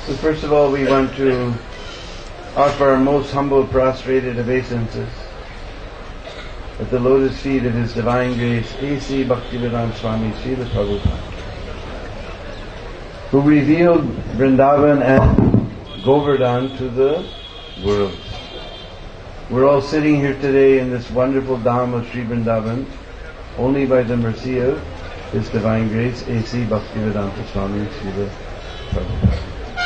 So first of all, we want to offer our most humble prostrated obeisances at the lotus feet of His Divine Grace, A.C. Bhaktivedanta Swami Srila Prabhupada, who revealed Vrindavan and Govardhan to the world. We're all sitting here today in this wonderful Dham of Sri Vrindavan only by the mercy of His Divine Grace, A.C. Bhaktivedanta Swami Srila Prabhupada.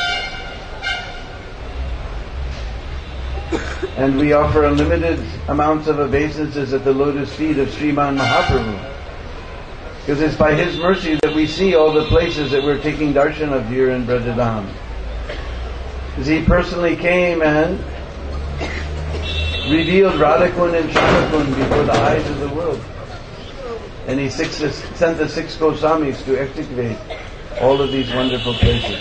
And we offer unlimited amounts of obeisances at the lotus feet of Sriman Mahaprabhu, because it's by His mercy that we see all the places that we're taking darshan of here in Brajadham. Because He personally came and revealed Radhakund and Shamakund before the eyes of the world. And He sent the 6 Goswamis to excavate all of these wonderful places.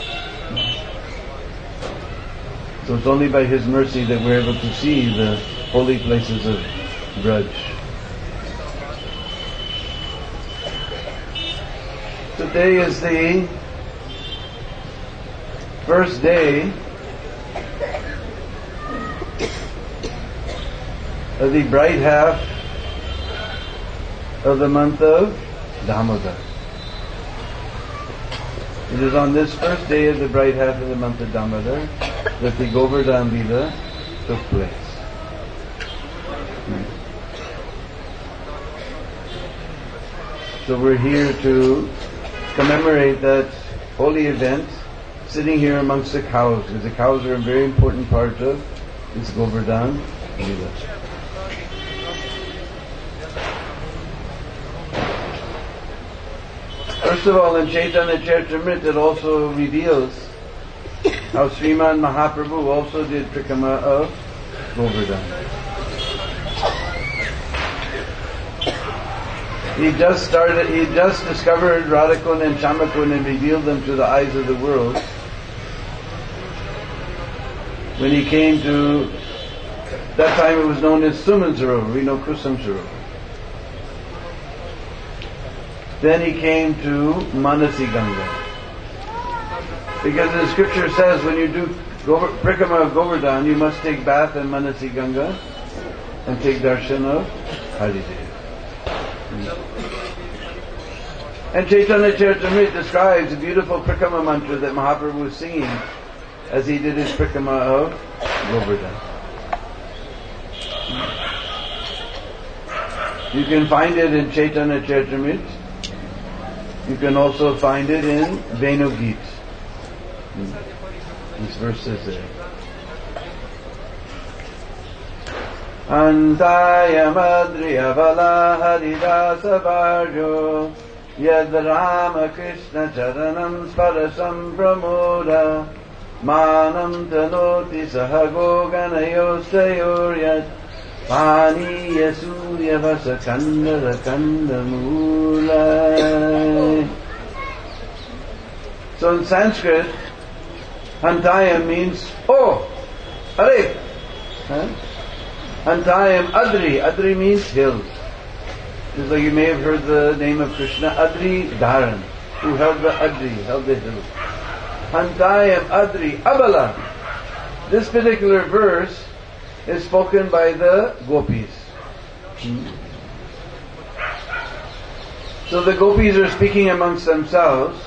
So it's only by His mercy that we're able to see the holy places of Braj. Today is the first day of the bright half of the month of Damodar. It is on this first day of the bright half of the month of Damodar that the Govardhan Leela took place. So we're here to commemorate that holy event, sitting here amongst the cows, because the cows are a very important part of this Govardhan Leela. First of all, in Chaitanya Charitamrita it also reveals how Sriman Mahaprabhu also did Prikrama of Govardhan. He just discovered Radhakund and Shamakund and revealed them to the eyes of the world when he came to, that time it was known as Suman Sarovar, we know Kusum Sarovar. Then he came to Manasi Ganga. Because the scripture says when you do Prikrama of Govardhan, you must take bath in Manasi Ganga and take darshan of Haridev. And Chaitanya Charitamrita describes the beautiful Prikrama mantra that Mahaprabhu was singing as he did his Prikrama of Govardhan. You can find it in Chaitanya Charitamrita. You can also find it in Venu Geet. This verse is there. Antaya Madriya Vala Haridasa Varjo Yad Rama Krishna Charanam Sparasam Pramoda Manam Tanoti Sahago Ganayostayoryat Paniya Surya Vasa Kanda Kanda Mula. So in Sanskrit, Hantayam means, oh, Hare. Hantayam Adri. Adri means hill. Just like you may have heard the name of Krishna, Adri Dharan, who held the Adri, held the hill. Hantayam Adri Abala. This particular verse is spoken by the gopis. So the gopis are speaking amongst themselves,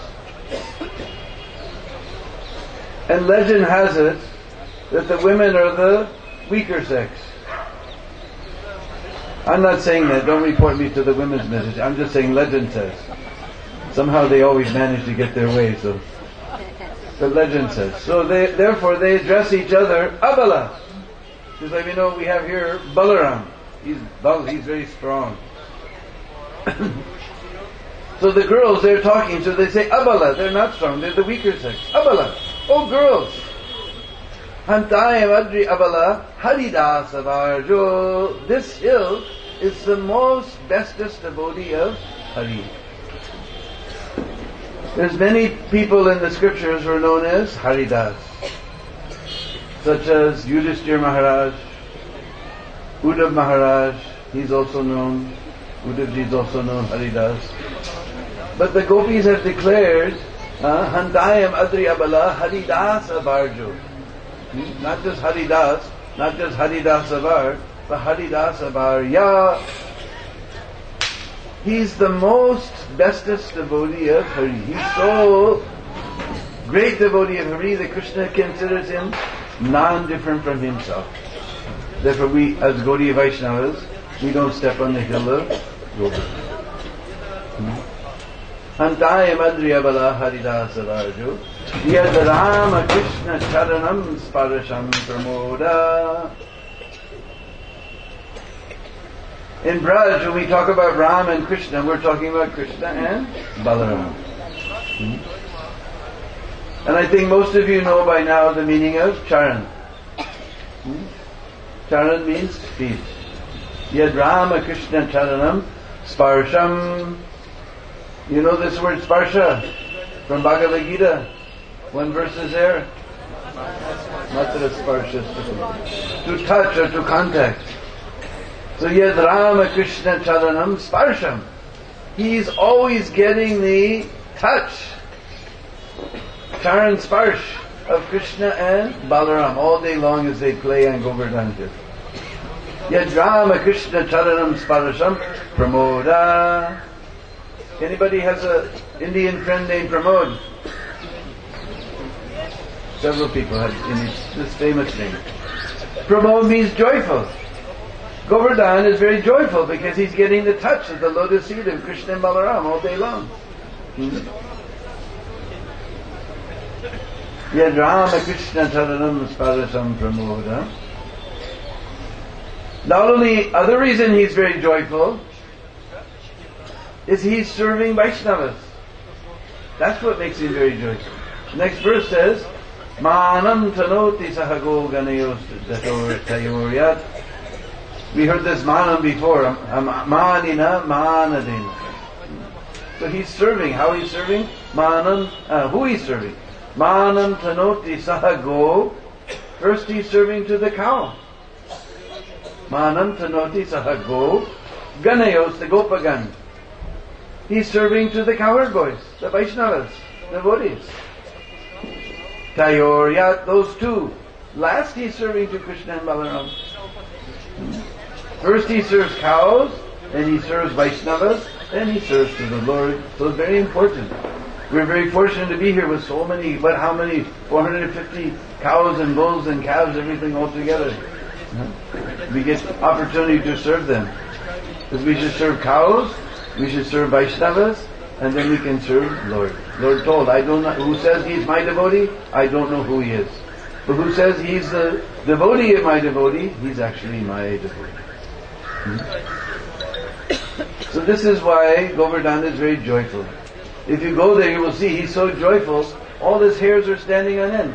and legend has it that the women are the weaker sex. I'm not saying that, don't report me to the women's message, I'm just saying legend says. Somehow they always manage to get their way, so the legend says. So therefore they address each other, Abala. Just like we know we have here Balaram. He's very strong. So the girls, they're talking, so they say Abala, they're not strong, they're the weaker sex. Abala, oh girls. Hantayam Adri Abala Haridasa Varjo. This hill is the most bestest devotee of Hari. There's many people in the scriptures who are known as Haridas, such as Yudhishthira Maharaj, Uddhav Maharaj, he's also known, Uddhavji is also known Haridas. But the gopis have declared Handayam Adri Abala Haridas Abarjo. Not just Haridas, not just Haridas Abar, but Haridas Abarya. He's the most bestest devotee of Hari. He's so great devotee of Hari that Krishna considers him non-different from himself. Therefore we, as Gaudiya Vaishnavas, we don't step on the hill of Govardhan. Hantaya Madriya Bala Haridasa Raju Yad Rama Krishna Charanam Sparasham Pramoda. In Braj, when we talk about Ram and Krishna, we're talking about Krishna and Balaram. And I think most of you know by now the meaning of Charan. Charan means feet. Yad Rama Krishna Charanam Sparsham. You know this word Sparsha from Bhagavad Gita? One verse is there. Matra Sparsha. To touch or to contact. So Yad Rama Krishna Charanam Sparsham. He's always getting the touch. Charan Sparsh of Krishna and Balaram all day long as they play on Govardhan. Yad Rama Krishna Charanam Sparsham Pramoda. Anybody has an Indian friend named Pramod? Several people have this famous name. Pramod means joyful. Govardhan is very joyful because he's getting the touch of the lotus seed of Krishna and Balaram all day long. Yad Rama Krishna Charanam Sparasham Pramoda. Not only other reason he's very joyful is he's serving Vaishnavas. That's what makes him very joyful. Next verse says, Manam tanoti sahago ganayos tayoryat. We heard this manam before. Manina manadina. So he's serving. How he's serving? Manam. Who he's serving? Manam tanoti sahago. First he's serving to the cow. Manam tanoti sahago ganayos, the gopagan. He's serving to the cowherd boys, the Vaishnavas, the devotees. Tayoryat, those two. Last he's serving to Krishna and Balaram. First he serves cows, then he serves Vaishnavas, then he serves to the Lord. So it's very important. We're very fortunate to be here with so many, how many? 450 cows and bulls and calves, everything all together. We get opportunity to serve them. Because we should serve cows, we should serve Vaishnavas, and then we can serve Lord. Lord told, I don't know, who says he's my devotee? I don't know who he is. But who says he's the devotee of my devotee? He's actually my devotee. So this is why Govardhan is very joyful. If you go there, you will see he's so joyful, all his hairs are standing on end.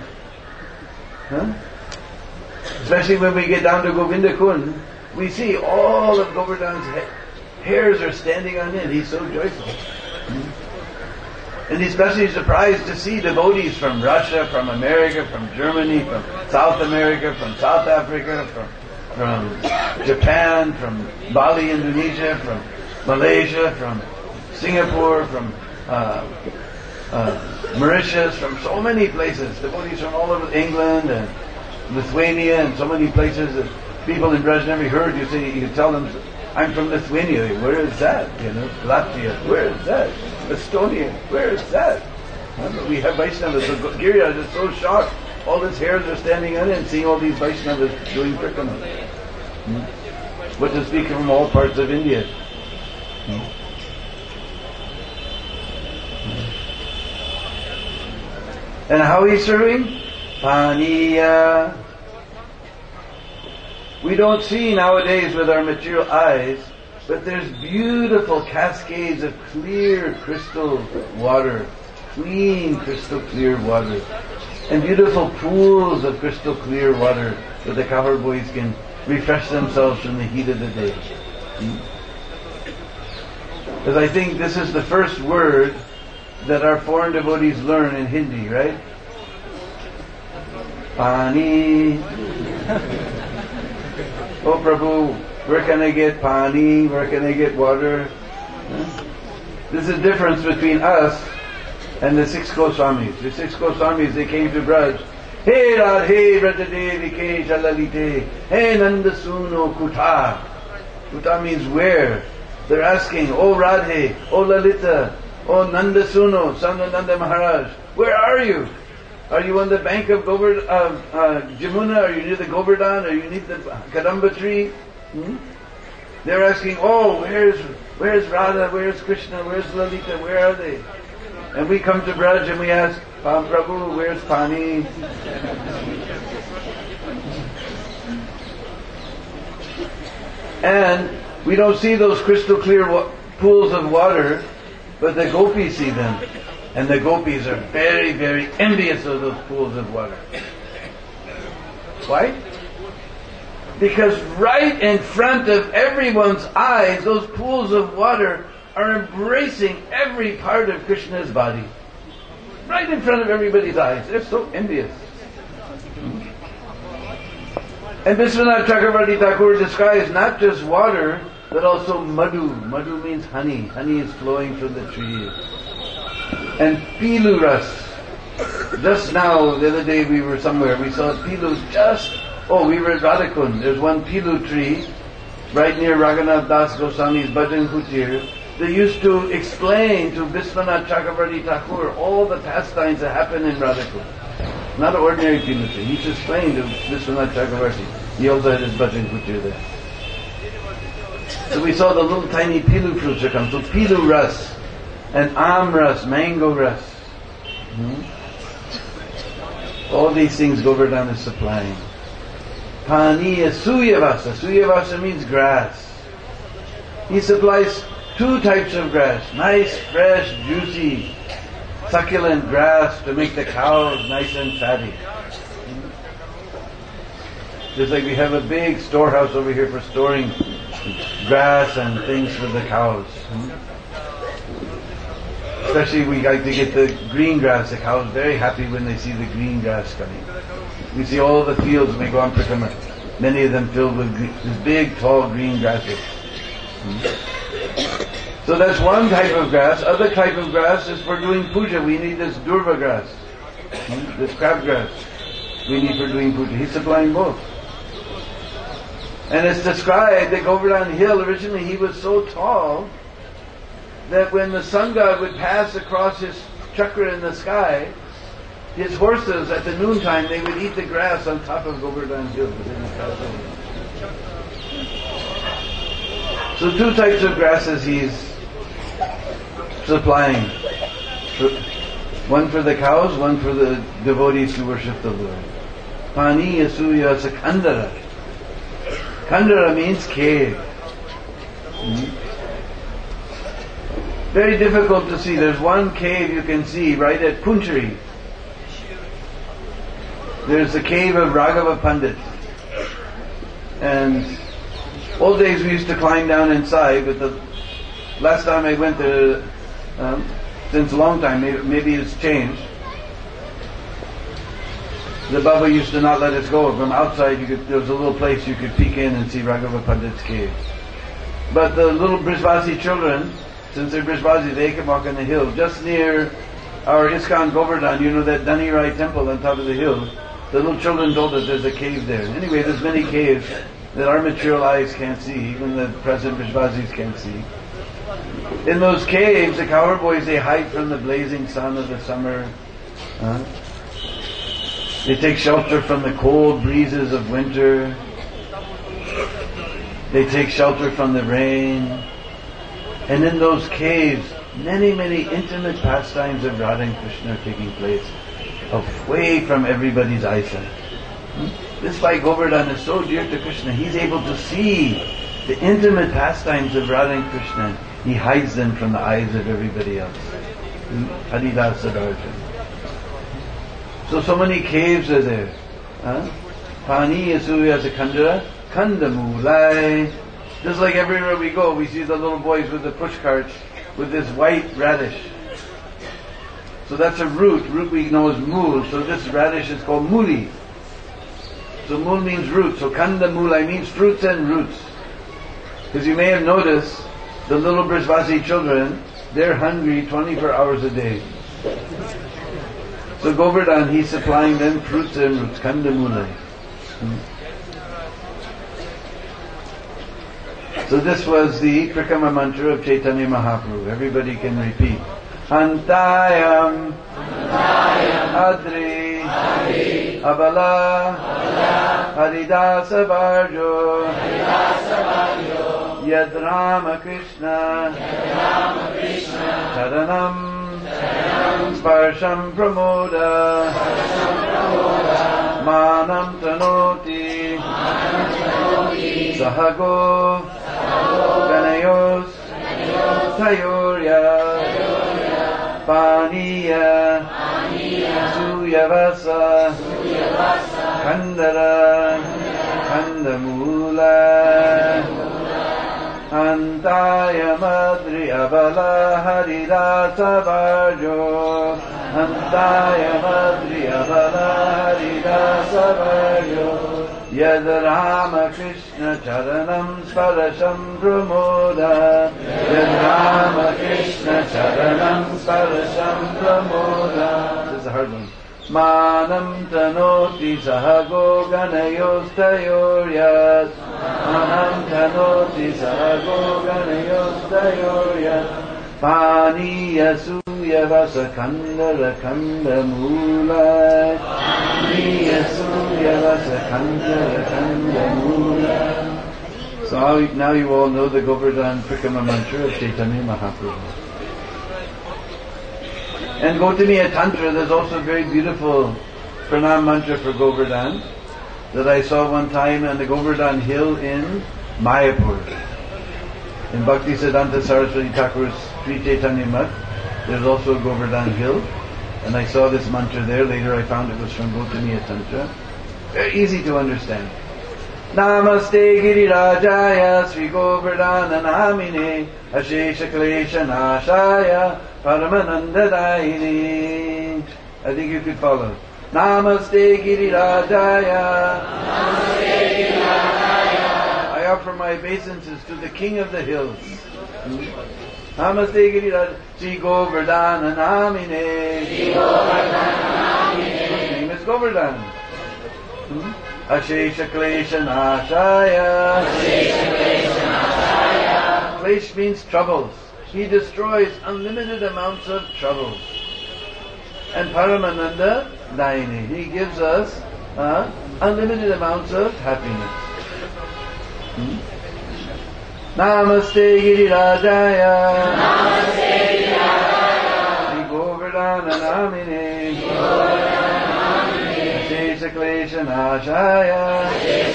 Especially when we get down to Govinda Kund, we see all of Govardhan's hairs are standing on end. He's so joyful. And he's especially surprised to see devotees from Russia, from America, from Germany, from South America, from South Africa, from Japan, from Bali, Indonesia, from Malaysia, from Singapore, from Mauritius, from so many places. Devotees from all over England and Lithuania and so many places that people in Braj never heard. You tell them, I'm from Lithuania. Where is that? Latvia. Where is that? Estonia. Where is that? We have Vaishnavas. So Giriraj is so shocked. All his hairs are standing on it and seeing all these Vaishnavas doing kirtana. But to speak from all parts of India. And how he's serving? Paniya. We don't see nowadays with our material eyes, but there's beautiful cascades of clear crystal water, clean crystal clear water, and beautiful pools of crystal clear water that the cowherd boys can refresh themselves from the heat of the day. Because I think this is the first word that our foreign devotees learn in Hindi, right? Pani. Oh Prabhu, where can I get pani? Where can I get water? There's a difference between us and the 6 Goswamis. The 6 Goswamis, they came to Braj. Hey Radhe Vrajadevi Ke Jalalite. Hey Nandasuno Kuta. Kuta means where. They're asking, Oh Radhe, Oh Lalita, Oh Nandasuno, son of Nanda Maharaj, where are you? Are you on the bank of Jamuna? Are you near the Govardhan? Are you near the Kadamba tree? They're asking, oh, where's Radha? Where's Krishna? Where's Lalita? Where are they? And we come to Braj and we ask, Prabhu, where's Pani? And we don't see those crystal clear pools of water, but the gopis see them. And the gopis are very, very envious of those pools of water. Why? Because right in front of everyone's eyes, those pools of water are embracing every part of Krishna's body. Right in front of everybody's eyes. They're so envious. And Vishwanath Chakravarti Thakur describes not just water, but also madhu. Madhu means honey. Honey is flowing from the tree. And pilu ras. Just now, the other day we were somewhere, we saw pilu we were at Radhakund. There's one pilu tree right near Raghunath Das Goswami's Bhajan Kutir. They used to explain to Vishwanath Chakravarti Thakur all the pastimes that happen in Radhakund. Not an ordinary pilu tree. He used to explain to Vishwanath Chakravarti. He also had his Bhajan Kutir there. So we saw the little tiny pilu fruits that come. So pilu ras. And amras, mango ras. All these things Govardhan is supplying. Paniya suyavasa. Suyavasa means grass. He supplies 2 types of grass. Nice, fresh, juicy, succulent grass to make the cows nice and fatty. Just like we have a big storehouse over here for storing grass and things for the cows. Especially we like to get the green grass. The cows are very happy when they see the green grass coming. We see all the fields when we go on Parikrama. Many of them filled with these big, tall green grasses. So that's one type of grass. Other type of grass is for doing puja. We need this durva grass. This crabgrass we need for doing puja. He's supplying both. And it's described that Govardhan Hill, originally he was so tall that when the sun god would pass across his chakra in the sky, his horses at the noontime, they would eat the grass on top of Govardhan Hill. So 2 types of grasses he's supplying. One for the cows, one for the devotees who worship the Lord. Pani Yasuya Sakandara. Kandara means cave. Very difficult to see. There's one cave you can see right at Punchari. There's the cave of Raghava Pandit. And old days we used to climb down inside, but the last time I went there, since a long time, maybe it's changed. The Baba used to not let us go. From outside, there was a little place you could peek in and see Raghava Pandit's cave. But the little Brijvasi children, since they're Brijvasi, they can walk on the hill. Just near our ISKCON Govardhan, you know that Dani Rai temple on top of the hill. The little children told us there's a cave there. Anyway, there's many caves that our material eyes can't see, even the present Brijvasis can't see. In those caves, the cowherd boys, they hide from the blazing sun of the summer. They take shelter from the cold breezes of winter. They take shelter from the rain. And in those caves, many, many intimate pastimes of Radha and Krishna are taking place, away from everybody's eyesight. This is why Govardhan is so dear to Krishna. He's able to see the intimate pastimes of Radha and Krishna. He hides them from the eyes of everybody else. Haridasa Darshan. So many caves are there. Pani Yasuya Sakandara, Kandamulai. Just like everywhere we go, we see the little boys with the push carts with this white radish. So that's a root. Root we know is mul. So this radish is called muli. So mul means root. So Kandamulai means fruits and roots. Because you may have noticed, the little Brijvasi children, they're hungry 24 hours a day. So Govardhan, he's supplying them fruits and roots, kandamulai. So this was the Krikama mantra of Chaitanya Mahaprabhu. Everybody can repeat. Antayam Adri Abala Haridasa Varjo Yad Rama Krishna Charanam Sparsham Pramoda Manam Tanoti Sahago Ganayos Tayorya Paniya Suyavasa Kandara Kandamula Antaya Madri Abala Harirasa Varjo Antaya Madri Abala Harirasa Varjo Yad Rama Krishna Charanam Sparasham Pramoda Yad Rama Krishna Charanam Sparasham Pramoda. This is a hard one. Manam Tanoti Sahago Ganayos Tayoryat Manam Tanoti Sahago Ganayos Tayoryat Paniya Suya Vasa Kandara Kandamula Paniya Suya Vasa Kandara Kandamula. So now you all know the Govardhan Prikama mantra of Chaitanya Mahaprabhu. And Gautamiya Tantra, there's also a very beautiful pranam mantra for Govardhan that I saw one time on the Govardhan Hill in Mayapur. In Bhaktisiddhanta Saraswati Thakur's Sri Chaitanya Math, there's also a Govardhan Hill. And I saw this mantra there. Later I found it was from Gautamiya Tantra. Very easy to understand. Namaste Girirajaya Sri Govardhana Namine Ashesha Klesha Nashaya Paramanandadaini. I think you could follow. Namaste Girirajaya. I offer my obeisances to the King of the Hills. Namaste Girirajaya Sri Govardhana Namine. His name is Govardhan. Ashesha Klesha Nashaya. Klesh means troubles. He destroys unlimited amounts of troubles. And Paramananda Daini. He gives us unlimited amounts of happiness. Namaste Girirajaya. Shri Govardhana Namine. Ashesha Klesha Nashaya.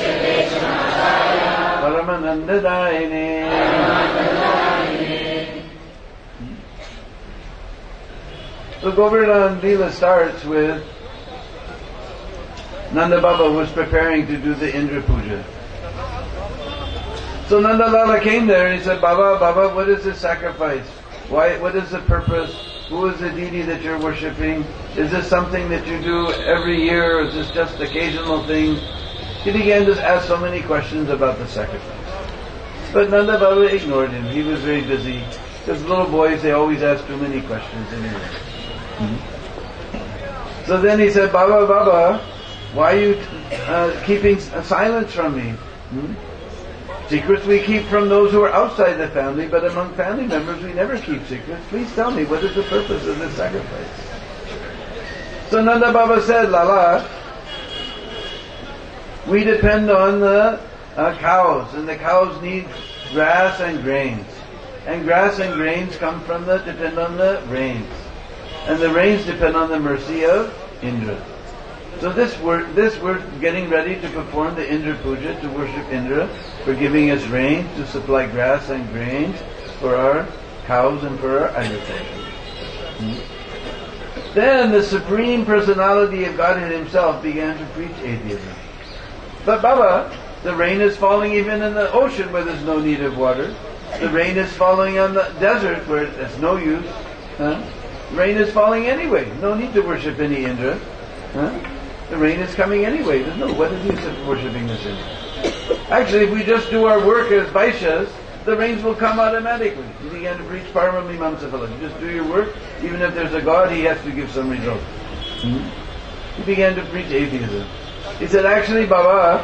Paramananda Daini. So Govardhan Leela starts with Nanda Baba was preparing to do the Indra Puja. So Nanda Lala came there and he said, Baba, what is this sacrifice? What is the purpose? Who is the deity that you're worshipping? Is this something that you do every year or is this just occasional thing? He began to ask so many questions about the sacrifice. But Nanda Baba ignored him. He was very busy. Because little boys, they always ask too many questions anyway. So then he said, Baba, why are you keeping silence from me? Secrets we keep from those who are outside the family, but among family members we never keep secrets. Please tell me, what is the purpose of this sacrifice? So Nanda Baba said, Lala, we depend on the cows, and the cows need grass and grains. And grass and grains depend on the rains. And the rains depend on the mercy of Indra. So we're getting ready to perform the Indra Puja, to worship Indra for giving us rain, to supply grass and grains for our cows and for our agriculture. Then the Supreme Personality of Godhead Himself began to preach atheism. But Baba, the rain is falling even in the ocean where there's no need of water. The rain is falling on the desert where it's no use. Rain is falling anyway. No need to worship any Indra. The rain is coming anyway. There's no what is the use of worshipping this Indra? Actually, if we just do our work as Vaishyas, the rains will come automatically. He began to preach Paramamimamsa Phala. You just do your work, even if there's a God, he has to give some result. He began to preach atheism. He said, actually, Baba,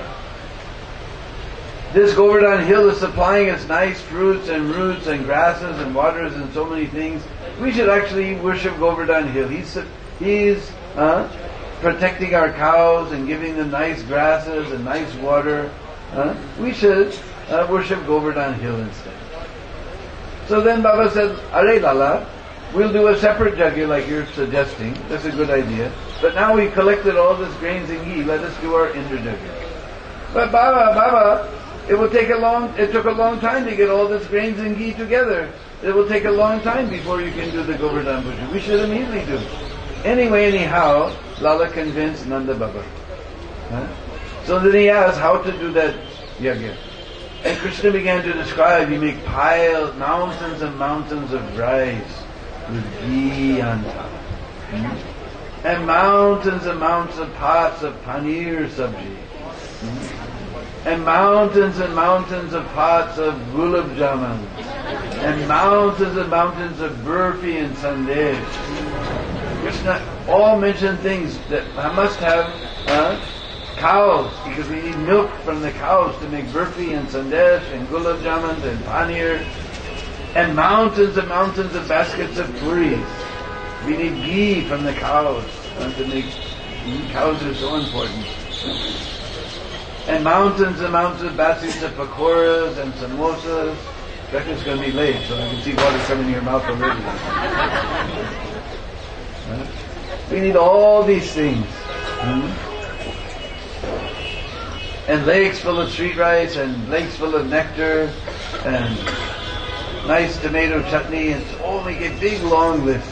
this Govardhan hill is supplying us nice fruits and roots and grasses and waters and so many things. We should actually worship Govardhan hill. He's protecting our cows and giving them nice grasses and nice water. We should worship Govardhan hill instead. So then Baba said, Are Lala, we'll do a separate yajna like you're suggesting. That's a good idea. But now we've collected all this grains and ghee, let us do our Indra yajna. But Baba, it took a long time to get all this grains and ghee together. It will take a long time before you can do the Govardhan puja. We should immediately do it. Anyway, anyhow, Lala convinced Nanda Baba. So then he asked how to do that yajna. And Krishna began to describe, you make mountains and mountains of rice with ghee on top. And mountains of pots of paneer sabji. And mountains of pots of gulab jamun. And mountains of burfi and sandesh. Krishna all mentioned things that I must have cows, because we need milk from the cows to make burfi and sandesh and gulab jamun and paneer. And mountains of baskets of puris. We need ghee from the cows to make. Cows are so important. And mountains of baskets of pakoras and samosas. Becca's going to be late, so I can see water coming in your mouth already. We need all these things. And lakes full of sweet rice, and lakes full of nectar, and nice tomato chutney, and so make a big long list.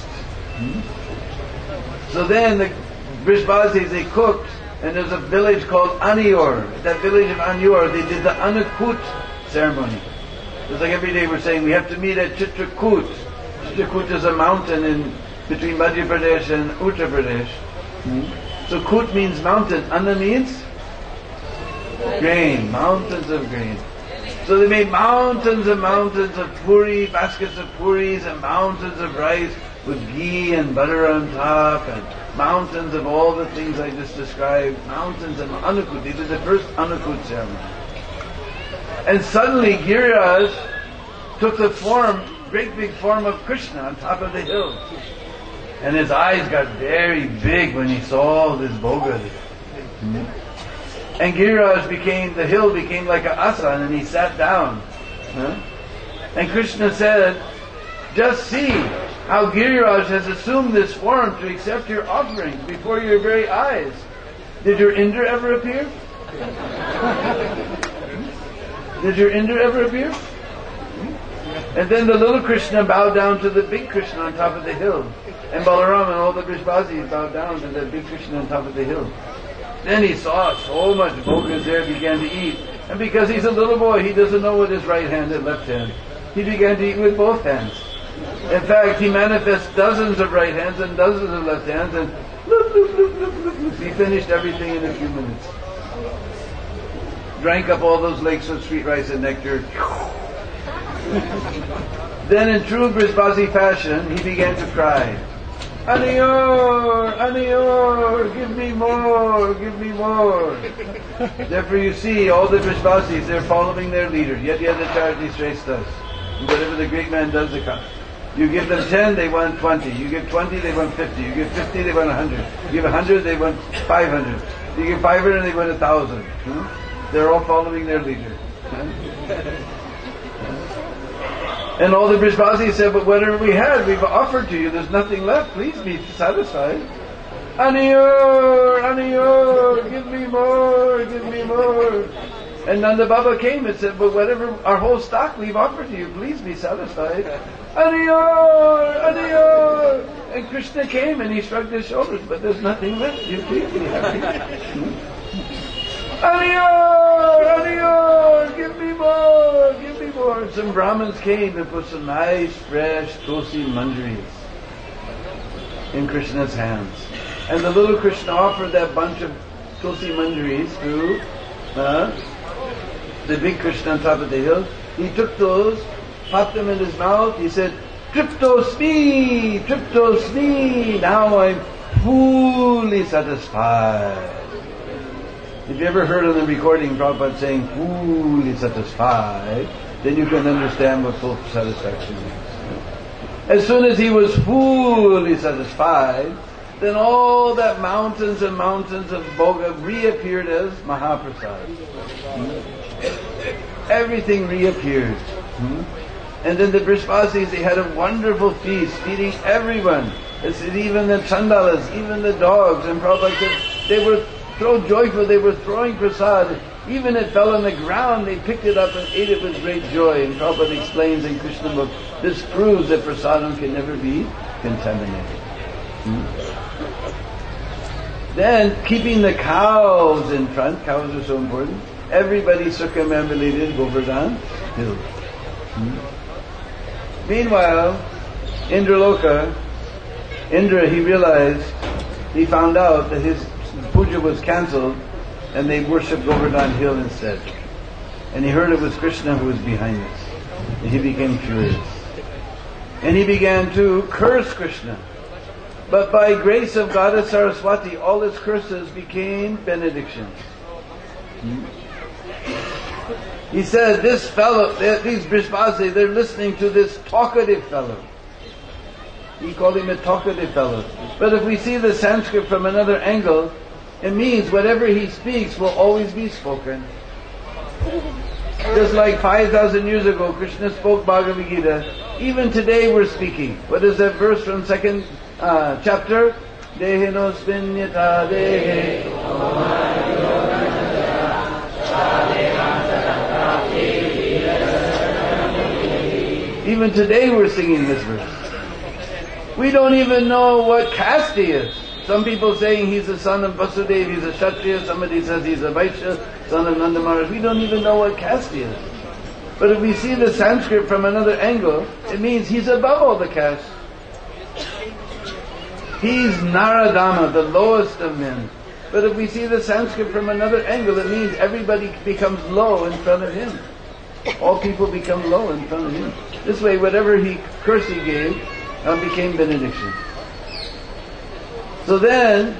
So then the Brishbasis, they cooked, and there's a village called Anior. At that village of Anior, they did the Annakut ceremony. It's like every day we're saying we have to meet at Chitrakoot. Chitrakoot is a mountain in between Madhya Pradesh and Uttar Pradesh. So Kut means mountain. Anna means grain, mountains of grain. So they made mountains and mountains of puri, baskets of puris, and mountains of rice with ghee and butter on top, and mountains of all the things I just described. Mountains of Annakut. They did the first Annakut ceremony. And suddenly Giriraj took the great big form of Krishna on top of the hill. And his eyes got very big when he saw all this bhoga. And Giriraj the hill became like an asan, and he sat down. And Krishna said, just see how Giriraj has assumed this form to accept your offerings before your very eyes. Did your Indra ever appear? Did your Indra ever appear? And then the little Krishna bowed down to the big Krishna on top of the hill. And Balaram and all the Brishbasis bowed down to the big Krishna on top of the hill. Then he saw so much bhogas there, began to eat. And because he's a little boy, he doesn't know with his right hand and left hand. He began to eat with both hands. In fact, he manifests dozens of right hands and dozens of left hands, and he finished everything in a few minutes. Drank up all those lakes of sweet rice and nectar. Then in true Brishbasi fashion, he began to cry. Aniyor, Aniyor, give me more, give me more. Therefore you see, all the Brishbasis, they're following their leader. Yet Charity Shrestha's. Whatever the great man does, they come. You give them 10, they want 20. You give 20, they want 50. You give 50, they want 100. You give 100, they want 500. You give 500, they want 1,000. They're all following their leader. And all the Brishbasis said, but whatever we had, we've offered to you. There's nothing left. Please be satisfied. Aniyor, Aniyor, give me more, give me more. And Nanda Baba came and said, but whatever, our whole stock we've offered to you, please be satisfied. Aniyor, Aniyor. And Krishna came and he shrugged his shoulders, but there's nothing left. You please be happy. Aniyor, Aniyor, give me more, give me more. Some Brahmins came and put some nice, fresh tulsi manjaris in Krishna's hands. And the little Krishna offered that bunch of tulsi manjaris to the big Krishna on top of the hill. he took those, popped them in his mouth, he said, Triptosmi, now I'm fully satisfied. If you ever heard on the recording Prabhupada saying fully satisfied, then you can understand what full satisfaction is. As soon as he was fully satisfied, then all that mountains and mountains of Bhoga reappeared as Mahaprasad. Everything reappeared. And then the Vrishvasis, they had a wonderful feast, feeding everyone. It said even the Chandalas, even the dogs. And Prabhupada said they were so joyful, they were throwing prasad. Even it fell on the ground, they picked it up and ate it with great joy. And Prabhupada explains in Krishna book, this proves that prasadam can never be contaminated. Then, keeping the cows in front, cows are so important, everybody circumambulated Govardhan Hill. Meanwhile, Indraloka, Indra, he realized, he found out that his puja was cancelled and they worshipped Govardhan Hill instead. And he heard it was Krishna who was behind this. And he became furious. And he began to curse Krishna. But by grace of Goddess Saraswati, all his curses became benedictions. He said, this fellow, these Vrishvasis, they're listening to this talkative fellow. He called him a talkative fellow. But if we see the Sanskrit from another angle, it means whatever he speaks will always be spoken. Just like 5,000 years ago, Krishna spoke Bhagavad Gita. Even today we're speaking. What is that verse from second chapter? Dehinosmin yata dehe. Even today we're singing this verse. We don't even know what caste he is. Some people saying he's the son of Vasudeva, he's a Kshatriya. Somebody says he's a Vaishya, son of Nanda Maharaj. We don't even know what caste he is. But if we see the Sanskrit from another angle, it means he's above all the castes. He's Naradama, the lowest of men. But if we see the Sanskrit from another angle, it means everybody becomes low in front of him. All people become low in front of him. This way, whatever curse he gave became benediction. So then,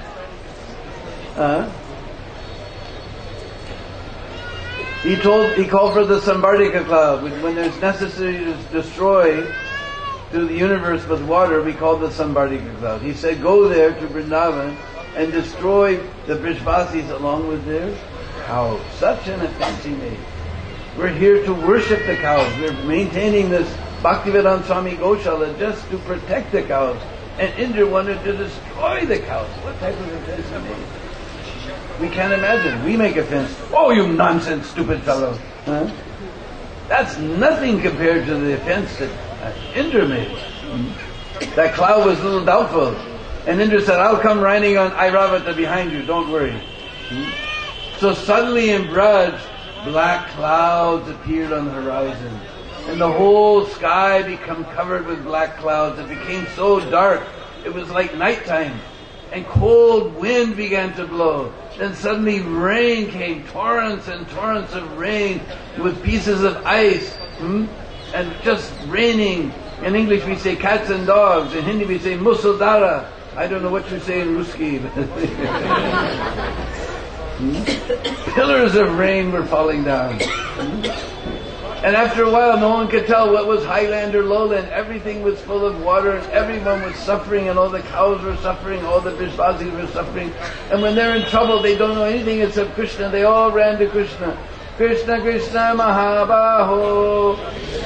he called for the Sambardika cloud. When there's necessary to destroy through the universe with water, we call the Sambardika cloud. He said, go there to Vrindavan and destroy the Vrishvasis along with their cows. Such an offense he made. We're here to worship the cows. We're maintaining this Bhaktivedanta Swami Goshala just to protect the cows. And Indra wanted to destroy the cows. What type of offense he made? We can't imagine. We make offense. Oh, you nonsense, stupid fellow. Huh? That's nothing compared to the offense that Indra made. That cloud was a little doubtful. And Indra said, I'll come riding on Airavata behind you, don't worry. So suddenly in Braj, black clouds appeared on the horizon. And the whole sky became covered with black clouds. It became so dark, it was like nighttime. And cold wind began to blow. Then suddenly rain came, torrents and torrents of rain with pieces of ice. And just raining. In English we say cats and dogs. In Hindi we say musaldhara. I don't know what you say in Ruski. Pillars of rain were falling down. And after a while, no one could tell what was highland or lowland. Everything was full of water, and everyone was suffering, and all the cows were suffering, all the Vrishvasis were suffering. And when they're in trouble, they don't know anything except Krishna. They all ran to Krishna. Krishna, Krishna, Mahabaho.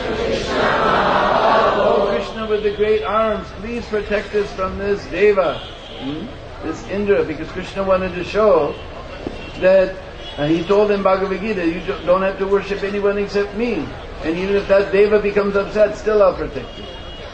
Oh, Krishna with the great arms, please protect us from this Deva, this Indra, because Krishna wanted to show that he told in Bhagavad Gita, you don't have to worship anyone except me. And even if that Deva becomes upset, still I'll protect you.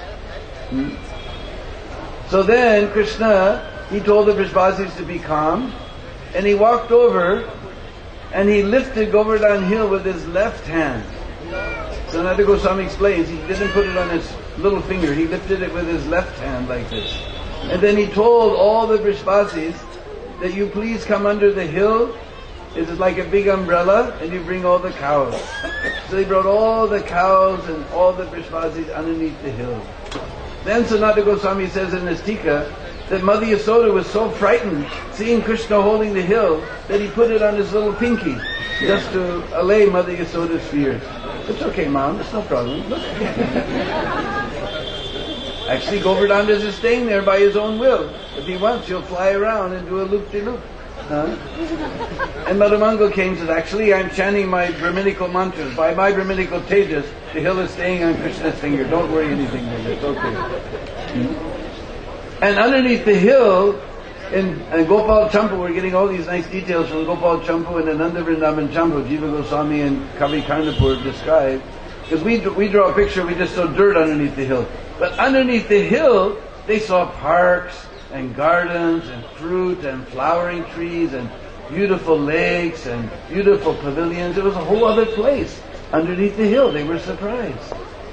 So then Krishna, he told the Vrishvasis to be calm, and he walked over and he lifted Govardhan Hill with his left hand. Sanatana Goswami explains, he didn't put it on his little finger, he lifted it with his left hand like this. And then he told all the Vrishvasis that you please come under the hill It's like a big umbrella, and you bring all the cows. So they brought all the cows and all the Vrishvasis underneath the hill. Then Sanatana Goswami says in his Tika that Mother Yasoda was so frightened seeing Krishna holding the hill that he put it on his little pinky just to allay Mother Yasoda's fears. It's okay, Mom, it's no problem. Look. Actually, Govardhan is staying there by his own will. If he wants, he'll fly around and do a loop-de-loop. And Madhamangal came and said, actually, I'm chanting my Brahminical mantras. By my Brahminical tejas, the hill is staying on Krishna's finger. Don't worry anything, it's okay. And underneath the hill, in Gopal Champu, we're getting all these nice details from Gopal Champu and Ananda Vrindavan Champu, Jiva Goswami and Kavi Karnapur describe. Because we draw a picture, we just saw dirt underneath the hill. But underneath the hill, they saw parks and gardens and fruit and flowering trees and beautiful lakes and beautiful pavilions. It was a whole other place underneath the hill. They were surprised.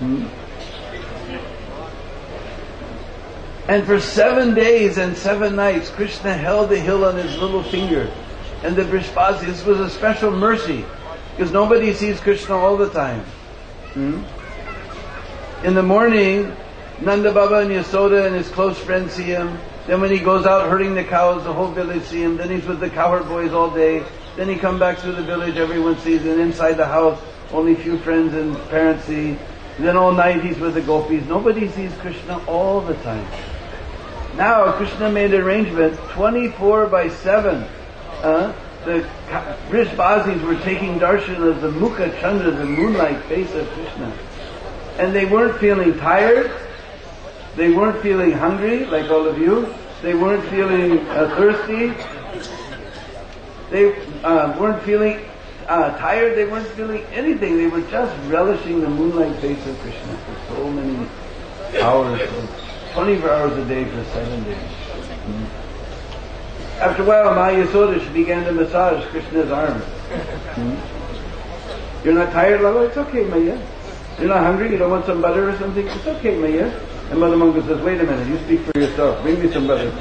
And for 7 days and 7 nights, Krishna held the hill on his little finger. And the Vrishvasis, this was a special mercy, because nobody sees Krishna all the time. In the morning, Nanda Baba and Yasoda and his close friends see him. Then when he goes out herding the cows, the whole village see him. Then he's with the cowherd boys all day. Then he comes back through the village, everyone sees him. Inside the house, only few friends and parents see. And then all night he's with the gopis. Nobody sees Krishna all the time. Now Krishna made an arrangement, 24/7. The Vrishvasis were taking darshan of the Mukha Chandra, the moonlight face of Krishna. And they weren't feeling tired. They weren't feeling hungry, like all of you. They weren't feeling thirsty. They weren't feeling tired. They weren't feeling anything. They were just relishing the moonlight face of Krishna for so many hours, 24 hours a day for 7 days. After a while, Maya Yasoda, she began to massage Krishna's arm. You're not tired, Lala? It's okay, Maya. You're not hungry? You don't want some butter or something? It's okay, Maya. And Mother Mangal says, wait a minute, you speak for yourself. Bring me some butter.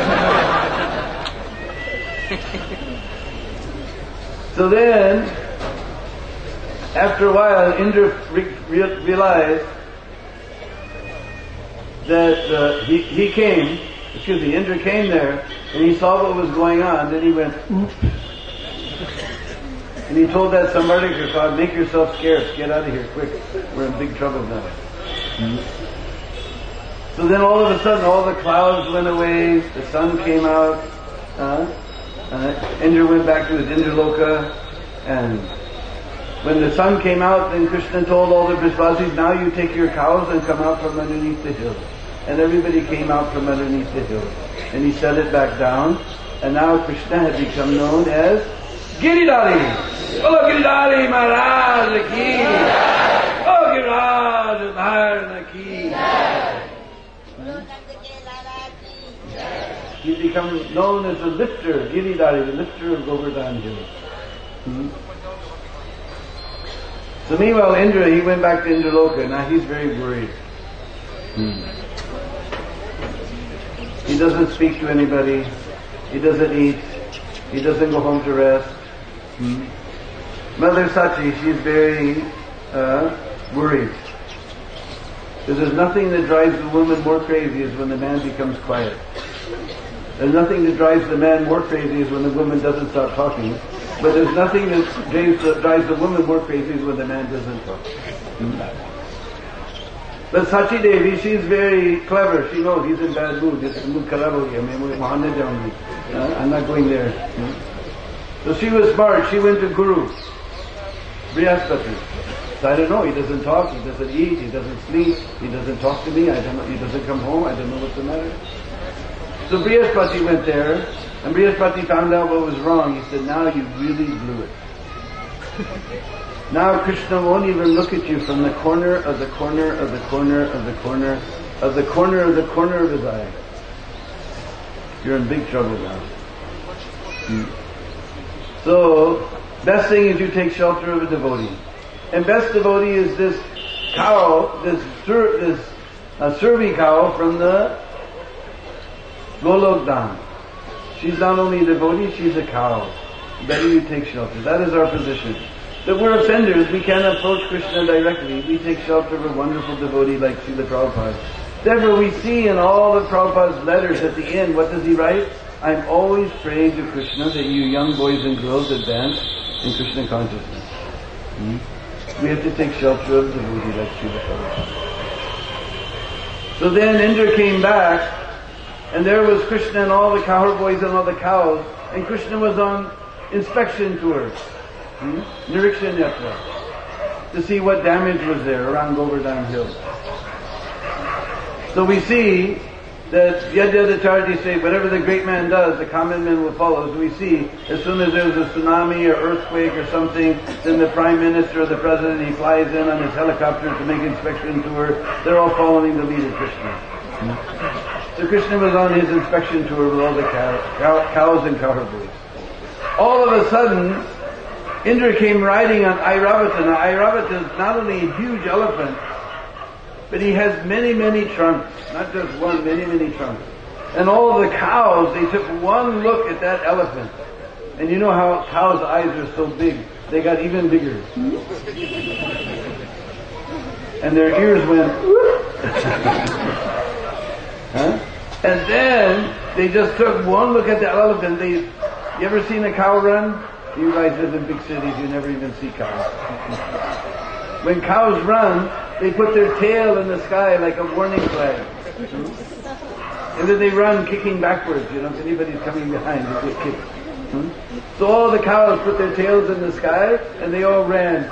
So then, after a while, Indra realized that Indra came there, and he saw what was going on, then he went, oops. And he told that Samvardhaka God, make yourself scarce, get out of here quick. We're in big trouble now. So then all of a sudden all the clouds went away, the sun came out, Indra went back to his Indraloka, and when the sun came out, then Krishna told all the Vrishvasis, now you take your cows and come out from underneath the hill. And everybody came out from underneath the hill. And he set it back down, and now Krishna had become known as Giridhari. Bolo Giridhari Maharaj ki. Oh Giriraj Dharana ki. He's become known as the lifter, Giridhari, the lifter of Govardhan Hill. So meanwhile, Indra, he went back to Indraloka. Now he's very worried. He doesn't speak to anybody. He doesn't eat. He doesn't go home to rest. Mother Sachi, she's very worried. Because there's nothing that drives the woman more crazy as when the man becomes quiet. There's nothing that drives the man more crazy as when the woman doesn't start talking. But there's nothing that drives the woman more crazy as when the man doesn't talk. But Sachi Devi, she's very clever. She knows he's in bad mood. It's mood kharab ho gaya. I'm not going there. So she was smart. She went to Guru Brihaspati. So I don't know. He doesn't talk. He doesn't eat. He doesn't sleep. He doesn't talk to me. I don't know. He doesn't come home. I don't know what's the matter. So Brihaspati went there, and Brihaspati found out what was wrong. He said, now you really blew it. Now Krishna won't even look at you from the corner of the corner of the corner of the corner of the corner of the corner of his eye. You're in big trouble now. So, best thing is you take shelter of a devotee. And best devotee is this cow, this Survi cow from the Golok Dham. She's not only a devotee, she's a cow. better you take shelter. That is our position. That we're offenders, we can't approach Krishna directly. We take shelter of a wonderful devotee like Srila Prabhupada. Therefore we see in all of Prabhupada's letters at the end, what does he write? I'm always praying to Krishna that you young boys and girls advance in Krishna consciousness. We have to take shelter of the devotee like Srila Prabhupada. So then Indra came back, and there was Krishna and all the cowboys and all the cows, and Krishna was on inspection tour. Nirikshan Yatra, to see what damage was there around Govardhan Hill. So we see that Yadyadacharya say, whatever the great man does, the common man will follow. So we see, as soon as there's a tsunami or earthquake or something, then the Prime Minister or the President, he flies in on his helicopter to make inspection tour. They're all following the lead of Krishna. So Krishna was on his inspection tour with all the cows and cowboys. All of a sudden, Indra came riding on Airavata. Now Airavata is not only a huge elephant, but he has many, many trunks. Not just one, many, many trunks. And all of the cows, they took one look at that elephant. And you know how cows' eyes are so big. They got even bigger. And their ears went, huh? And then they just took one look at the elephant. You ever seen a cow run? You guys live in big cities, you never even see cows. When cows run, they put their tail in the sky like a warning flag. And then they run kicking backwards, if anybody's coming behind, they get kicked. So all the cows put their tails in the sky, and they all ran.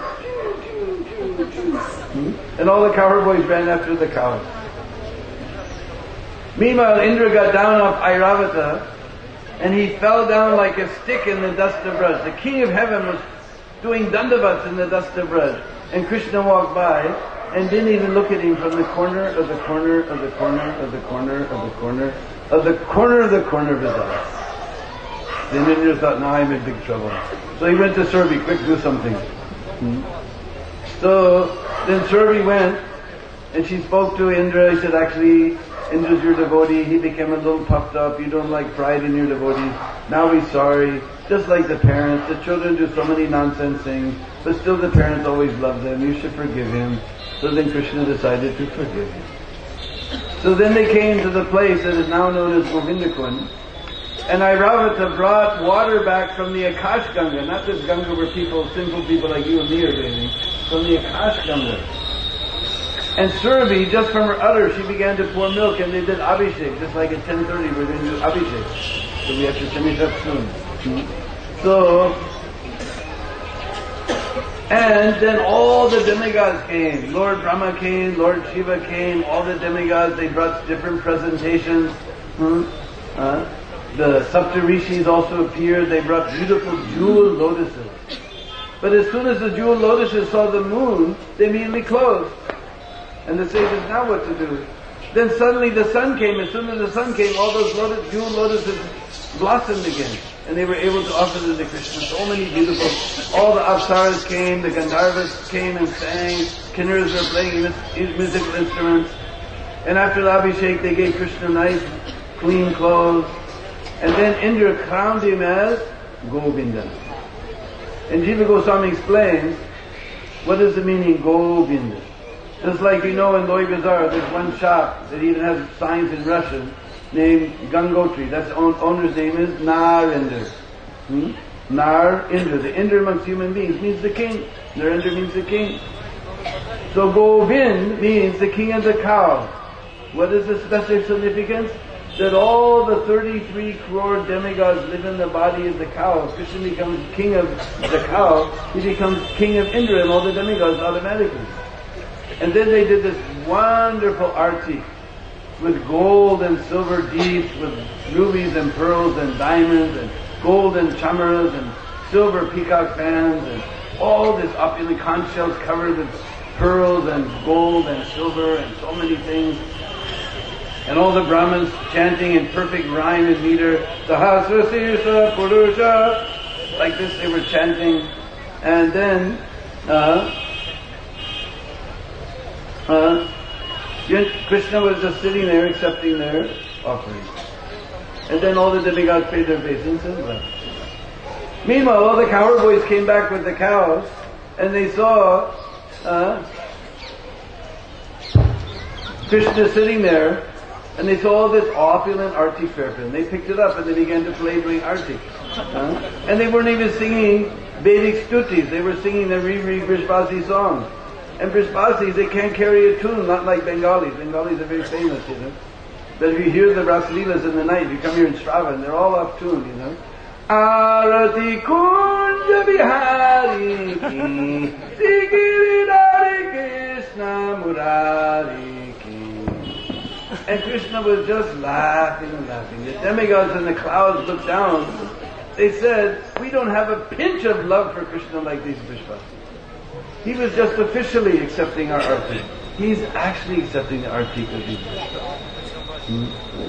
And all the cowboys ran after the cows. Meanwhile, Indra got down off Airavata, and he fell down like a stick in the dust of Braj. The king of heaven was doing dandavats in the dust of Braj. And Krishna walked by and didn't even look at him from the corner of the corner of the corner of the corner of the corner of the corner of the corner of his eye. Then Indra thought, now I'm in big trouble. So he went to Surabhi, quick, do something. So then Surabhi went and she spoke to Indra. He said, actually, Indra's your devotee. He became a little puffed up. You don't like pride in your devotees. Now he's sorry. Just like the parents. The children do so many nonsense things, but still the parents always love them. You should forgive him. So then Krishna decided to forgive him. So then they came to the place that is now known as Govindakund. And Airavata brought water back from the Akash Ganga. Not this Ganga where sinful people like you and me are bathing. From the Akash Ganga. And Surabhi, just from her udder, she began to pour milk, and they did Abhishek, just like at 10:30 we're going to do Abhishek. So we have to finish up soon. So, and then all the demigods came. Lord Brahma came, Lord Shiva came, all the demigods, they brought different presentations. The Saptarishis also appeared, they brought beautiful jeweled lotuses. But as soon as the jeweled lotuses saw the moon, they immediately closed. And the sages, now what to do? Then suddenly the sun came. As soon as the sun came, all those jeweled lotuses blossomed again. And they were able to offer them to Krishna. So many beautiful, all the Apsaras came, the Gandharvas came and sang, Kinnaras were playing musical instruments. And after the Abhishek, they gave Krishna nice, clean clothes. And then Indra crowned him as Govinda. And Jiva Goswami explains, what is the meaning Govinda? Just like in Loi Bazaar, there's one shop that even has signs in Russian named Gangotri. That's the owner's name is Narendra. Narendra. The Indra amongst human beings means the king. Narendra means the king. So Govind means the king of the cow. What is the special significance? That all the 33 crore demigods live in the body of the cow. If Krishna becomes king of the cow, he becomes king of Indra and all the demigods automatically. And then they did this wonderful arti with gold and silver deeps, with rubies and pearls and diamonds and gold and chamaras and silver peacock fans and all this opulent conch shells covered with pearls and gold and silver and so many things. And all the Brahmins chanting in perfect rhyme and meter, Sahasra Sirsa Purusha, like this they were chanting. And then Krishna was just sitting there accepting their offerings. And then all the demigods paid their obeisance and left. Meanwhile, all the cowherd boys came back with the cows, and they saw Krishna sitting there, and they saw all this opulent arti fairpin. They picked it up and they began to play doing arti. And they weren't even singing Vedic stutis. They were singing the Brishbasi songs. And Brishbasis, they can't carry a tune, not like Bengalis. Bengalis are very famous, you know. But if you hear the Raslilas in the night, you come here in Shravan, they're all off tune, you know. Arati Kunja Bihari Ki Sigiridari Krishna Murari Ki. And Krishna was just laughing and laughing. The demigods in the clouds looked down. They said, we don't have a pinch of love for Krishna like these Brishbasis. He was just officially accepting our arti. He's actually accepting the arti of these Brishbasis.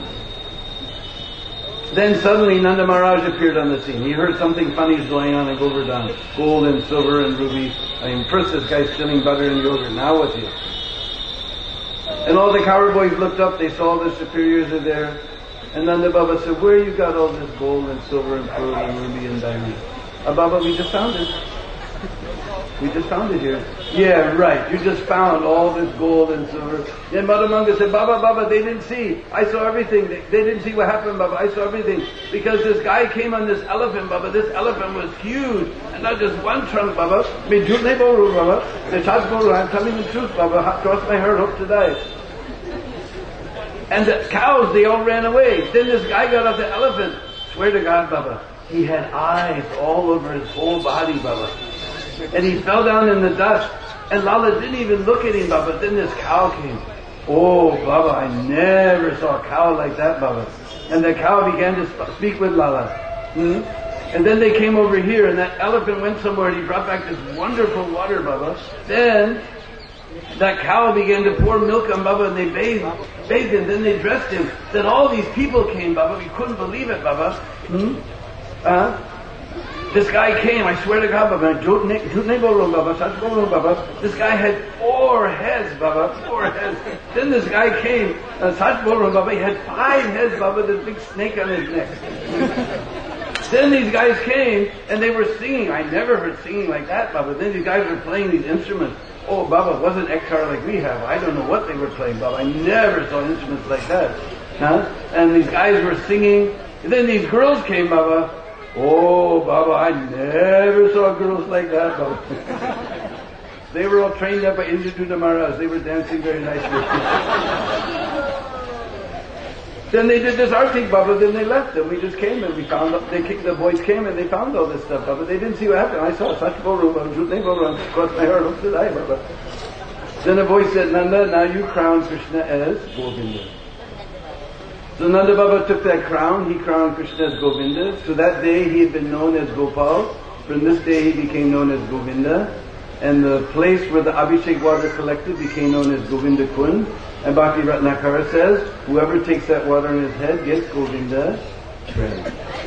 Then suddenly Nanda Maharaj appeared on the scene. He heard something funny is going on in Govardhan. Gold and silver and ruby. First this guy's stealing butter and yogurt. Now what's he? And all the cowherd boys looked up. They saw the superiors are there. And Nanda Baba said, where you got all this gold and silver and pearl and ruby and diamond? Baba, we just found it. We just found it here. Yeah, right. You just found all this gold and silver. Then Madhavamanga said, Baba, they didn't see. I saw everything. They didn't see what happened, Baba. I saw everything. Because this guy came on this elephant, Baba. This elephant was huge. And not just one trunk, Baba. I'm telling the truth, Baba. Cross my heart, hope to die. And the cows, they all ran away. Then this guy got off the elephant. Swear to God, Baba. He had eyes all over his whole body, Baba. And he fell down in the dust. And Lala didn't even look at him, Baba. Then this cow came. Oh, Baba, I never saw a cow like that, Baba. And the cow began to speak with Lala. And then they came over here, and that elephant went somewhere, and he brought back this wonderful water, Baba. Then that cow began to pour milk on Baba, and they bathed him. Then they dressed him. Then all these people came, Baba. We couldn't believe it, Baba. This guy came, I swear to God, Baba. This guy had 4 heads, Baba. 4 heads. Then this guy came, Baba. He had 5 heads, Baba. This big snake on his neck. Then these guys came, and they were singing. I never heard singing like that, Baba. Then these guys were playing these instruments. Oh, Baba, it wasn't Ektar like we have. I don't know what they were playing, Baba. I never saw instruments like that. And these guys were singing. And then these girls came, Baba. Oh, Baba, I never saw girls like that, Baba. They were all trained up by Indraduta Maharaj. They were dancing very nicely. Then they did this arti, Baba, then they left, and we just came and we found out, the boys came and they found all this stuff, Baba. They didn't see what happened. I saw Satchboru, crossed my heart, looked at I, Baba. Then the voice said, Nanda, now you crown Krishna as Govinda. So Nanda Baba took that crown, he crowned Krishna as Govinda. So that day he had been known as Gopal. From this day he became known as Govinda. And the place where the Abhishek water collected became known as Govinda Kund. And Bhakti Ratnakara says, whoever takes that water in his head gets Govinda.